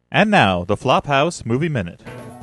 And now, the Flophouse Movie Minute.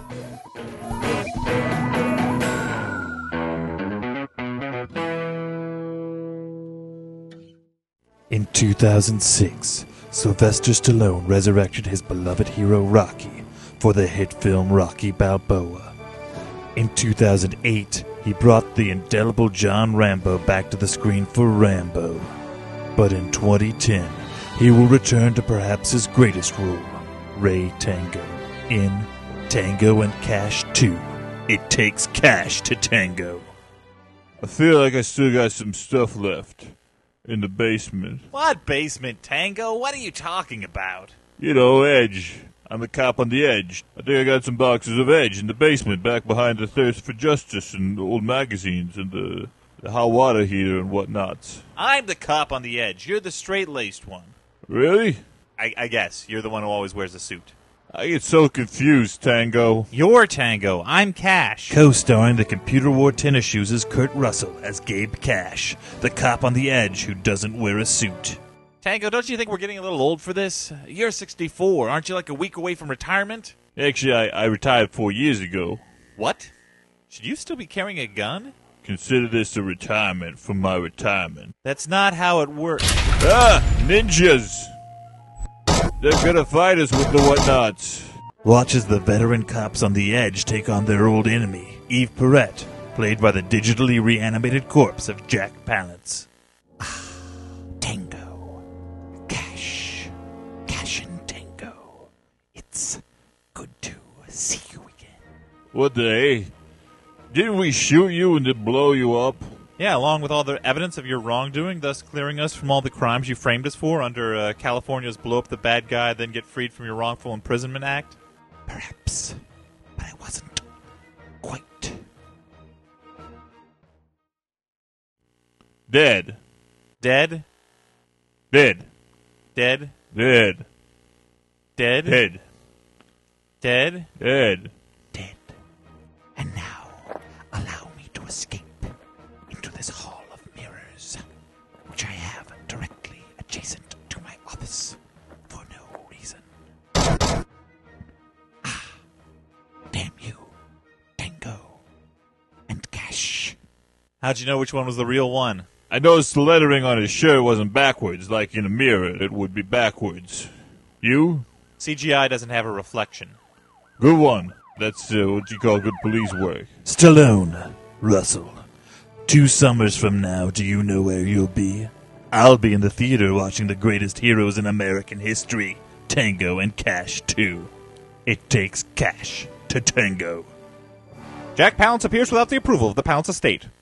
In 2006, Sylvester Stallone resurrected his beloved hero Rocky for the hit film Rocky Balboa. In 2008, he brought the indelible John Rambo back to the screen for Rambo. But in 2010, he will return to perhaps his greatest role, Ray Tango, in Tango and Cash 2. It takes cash to tango. I feel like I still got some stuff left in the basement. What basement, Tango? What are you talking about? You know, Edge. I'm the cop on the edge. I think I got some boxes of Edge in the basement back behind the Thirst for Justice and old magazines and the hot water heater and whatnots. I'm the cop on the edge. You're the straight-laced one. Really? I guess. You're the one who always wears a suit. I get so confused, Tango. You're Tango. I'm Cash. Co-starring the computer wore tennis shoes' Kurt Russell as Gabe Cash, the cop on the edge who doesn't wear a suit. Tango, don't you think we're getting a little old for this? You're 64. Aren't you like a week away from retirement? Actually, I retired 4 years ago. What? Should you still be carrying a gun? Consider this a retirement from my retirement. That's not how it works. Ah! Ninjas! They're gonna fight us with the whatnots. Watch as the veteran cops on the edge take on their old enemy, Eve Perrette, played by the digitally reanimated corpse of Jack Palance. Tango. Cash. Cash and Tango. It's good to see you again. What the hey? Didn't we shoot you and then blow you up? Yeah, along with all the evidence of your wrongdoing, thus clearing us from all the crimes you framed us for under California's blow up the bad guy, then get freed from your wrongful imprisonment act? Perhaps, but I wasn't quite. Dead. Dead? Dead. Dead? Dead. Dead? Dead. Dead? Dead. Dead. And now, allow me to escape into this hall of mirrors, which I have directly adjacent to my office for no reason. Damn you, Tango and Cash. How'd you know which one was the real one? I noticed the lettering on his shirt wasn't backwards, like in a mirror it would be backwards. You? CGI doesn't have a reflection. Good one. That's what you call good police work. Stallone, Russell. 2 summers from now, do you know where you'll be? I'll be in the theater watching the greatest heroes in American history, Tango and Cash 2. It takes cash to tango. Jack Palance appears without the approval of the Palance estate.